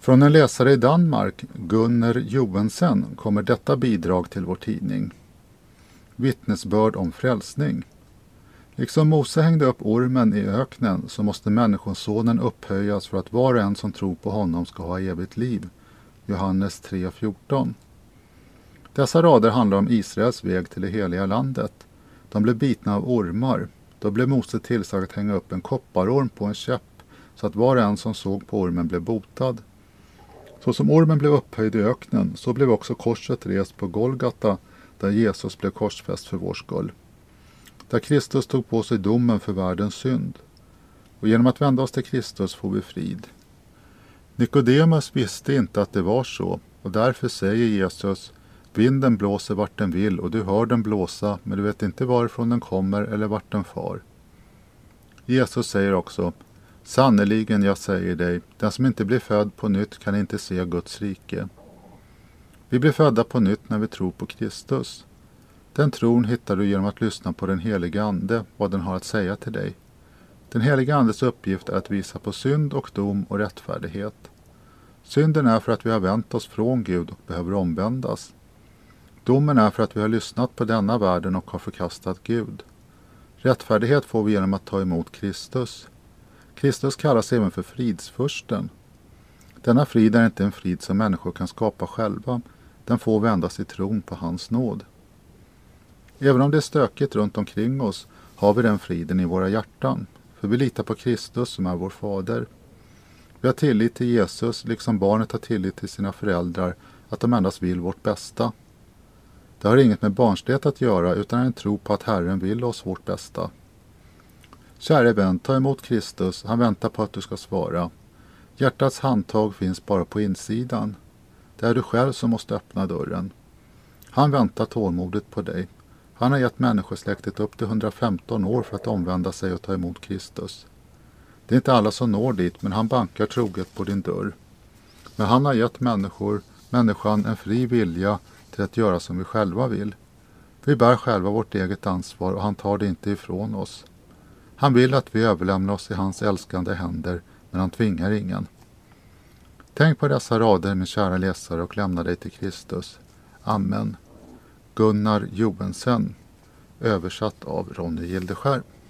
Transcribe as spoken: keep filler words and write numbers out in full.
Från en läsare i Danmark, Gunnar Joensen, kommer detta bidrag till vår tidning. Vittnesbörd om frälsning. Liksom Mose hängde upp ormen i öknen så måste människosonen upphöjas för att var och en som tror på honom ska ha evigt liv. Johannes tre fjorton. Dessa rader handlar om Israels väg till det heliga landet. De blev bitna av ormar. Då blev Mose tillsagd att hänga upp en kopparorm på en käpp så att var och en som såg på ormen blev botad. Så som ormen blev upphöjd i öknen så blev också korset rest på Golgata där Jesus blev korsfäst för vår skull. Där Kristus tog på sig domen för världens synd. Och genom att vända oss till Kristus får vi frid. Nikodemus visste inte att det var så och därför säger Jesus: vinden blåser vart den vill och du hör den blåsa men du vet inte varifrån den kommer eller vart den far. Jesus säger också: sannerligen jag säger dig, den som inte blir född på nytt kan inte se Guds rike. Vi blir födda på nytt när vi tror på Kristus. Den tron hittar du genom att lyssna på den heliga ande, vad den har att säga till dig. Den heliga andes uppgift är att visa på synd och dom och rättfärdighet. Synden är för att vi har vänt oss från Gud och behöver omvändas. Domen är för att vi har lyssnat på denna världen och har förkastat Gud. Rättfärdighet får vi genom att ta emot Kristus. Kristus kallas även för fridsfursten. Denna frid är inte en frid som människor kan skapa själva. Den får vi endast i tron på hans nåd. Även om det är stökigt runt omkring oss har vi den friden i våra hjärtan. För vi litar på Kristus som är vår fader. Vi har tillit till Jesus liksom barnet har tillit till sina föräldrar att de endast vill vårt bästa. Det har inget med barnslighet att göra utan en tro på att Herren vill oss vårt bästa. Käre vän, ta emot Kristus, han väntar på att du ska svara. Hjärtats handtag finns bara på insidan. Det är du själv som måste öppna dörren. Han väntar tålmodigt på dig. Han har gett människosläktet upp till hundrafemton år för att omvända sig och ta emot Kristus. Det är inte alla som når dit, men han bankar troget på din dörr. Men han har gett människor, människan en fri vilja till att göra som vi själva vill. Vi bär själva vårt eget ansvar och han tar det inte ifrån oss. Han vill att vi överlämnar oss i hans älskande händer, men han tvingar ingen. Tänk på dessa rader, min kära läsare, och lämna dig till Kristus. Amen. Gunnar Joensen, översatt av Ronny Gildeskär.